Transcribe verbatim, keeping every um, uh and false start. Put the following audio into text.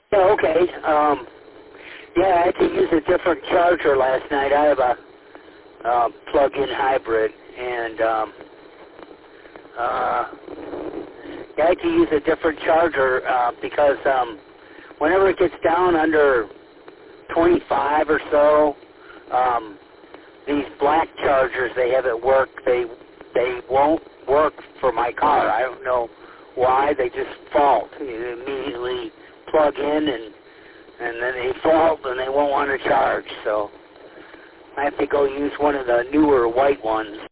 Yeah, okay. Um, yeah, I had to use a different charger last night. I have a uh, plug-in hybrid, and um, uh, yeah, I had to use a different charger uh, because um, whenever it gets down under twenty-five or so, um, these black chargers they have at work, they they won't work for my car. I don't know why. They just fault. You immediately plug in and and then they fault and they won't want to charge. So I have to go use one of the newer white ones.